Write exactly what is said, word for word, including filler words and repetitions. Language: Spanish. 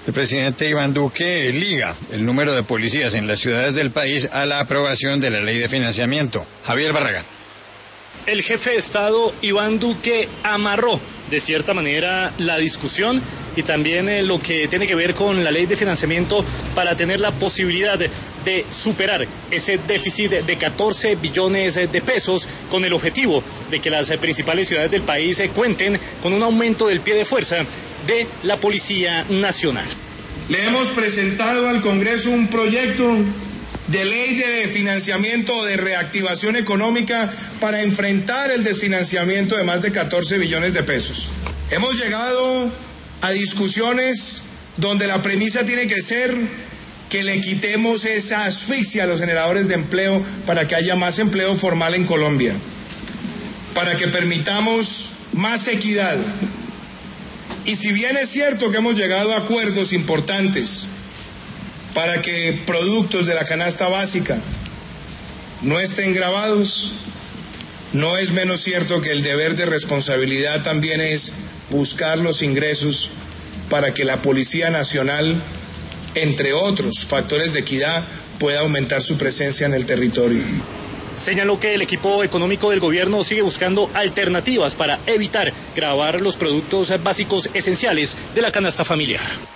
El presidente Iván Duque liga el número de policías en las ciudades del país a la aprobación de la ley de financiamiento. Javier Barragán. El jefe de Estado, Iván Duque, amarró de cierta manera la discusión y también eh, lo que tiene que ver con la ley de financiamiento para tener la posibilidad de, de superar ese déficit de catorce billones de pesos con el objetivo de que las eh, principales ciudades del país eh, cuenten con un aumento del pie de fuerza de la Policía Nacional. Le hemos presentado al Congreso un proyecto de ley de financiamiento de reactivación económica para enfrentar el desfinanciamiento de más de catorce billones de pesos. Hemos llegado a discusiones donde la premisa tiene que ser que le quitemos esa asfixia a los generadores de empleo para que haya más empleo formal en Colombia, para que permitamos más equidad. Y si bien es cierto que hemos llegado a acuerdos importantes para que productos de la canasta básica no estén gravados, no es menos cierto que el deber de responsabilidad también es buscar los ingresos para que la Policía Nacional, entre otros factores de equidad, pueda aumentar su presencia en el territorio. Señaló que el equipo económico del gobierno sigue buscando alternativas para evitar gravar los productos básicos esenciales de la canasta familiar.